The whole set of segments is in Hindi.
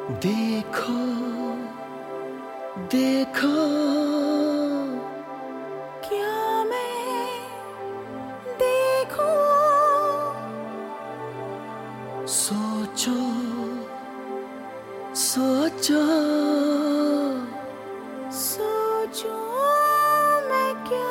देखो देखो क्या मैं देखूं, सोचो सोचो सोचूं मैं क्या।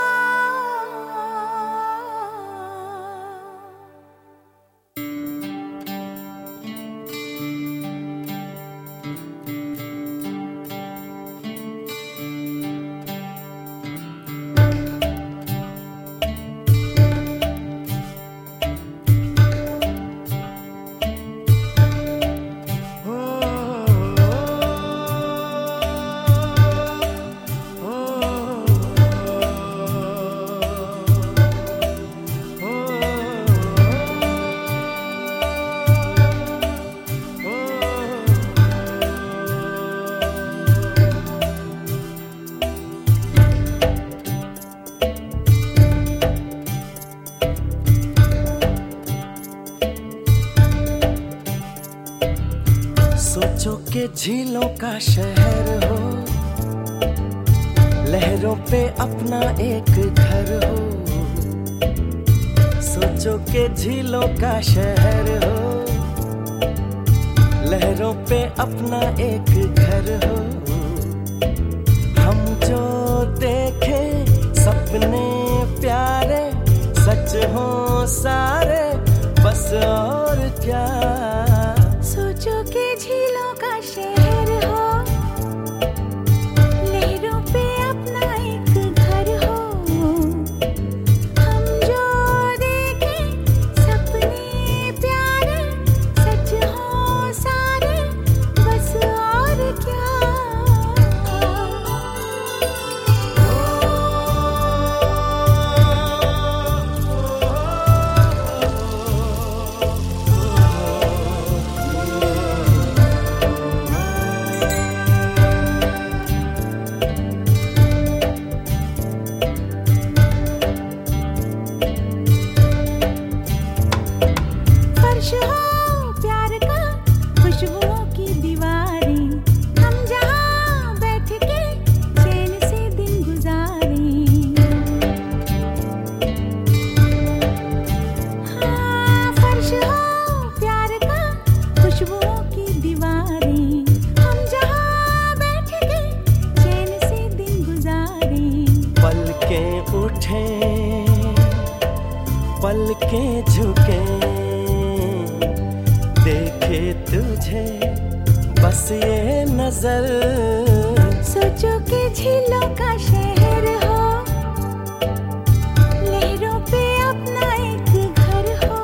सोचो के झीलों का शहर हो, लहरों पे अपना एक घर हो। सोचो के झीलों का शहर हो, लहरों पे अपना एक घर हो। हम जो देखे सपने प्यारे सच हो सारे, बस और क्या। सोचो के झीलों का शहर हो, लहरों पे अपना एक घर हो। हम जो देखें सपने प्यारे सच हो सारे, बस और क्या। हो प्यार का खुशबुओं की दीवारें, हम जहाँ बैठ के चैन से दिन गुजारें। हाँ, फर्श हो प्यार का खुशबुओं की दीवारें, हम जहाँ बैठ के चैन से दिन गुजारें। पलकें उठे पलकें झुके, देखे तुझे बस ये नजर। सोचो के झीलों का शहर हो, लहरों पे अपना एक घर हो।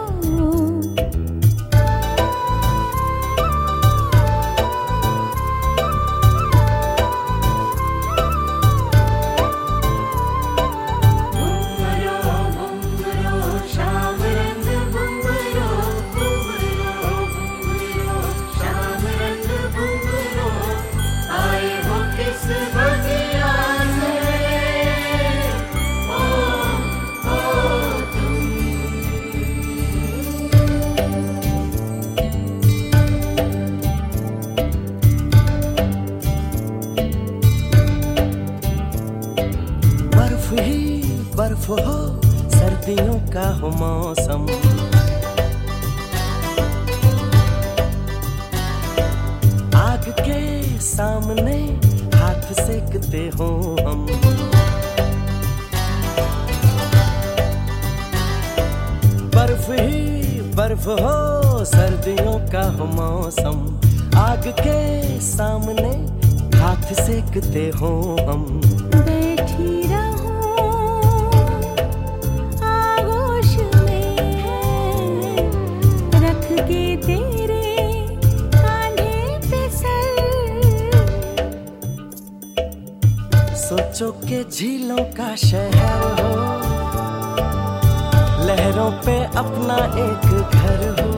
बर्फ हो सर्दियों का हो मौसम, आग के सामने हाथ सेकते हो हम। बर्फ ही बर्फ हो सर्दियों का हो मौसम, आग के सामने हाथ सेकते हो हम। बैठी सोचो के झीलों का शहर हो, लहरों पे अपना एक घर हो।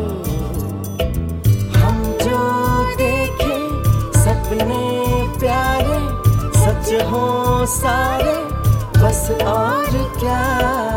हम जो देखे सपने प्यारे सच हो सारे, बस और क्या।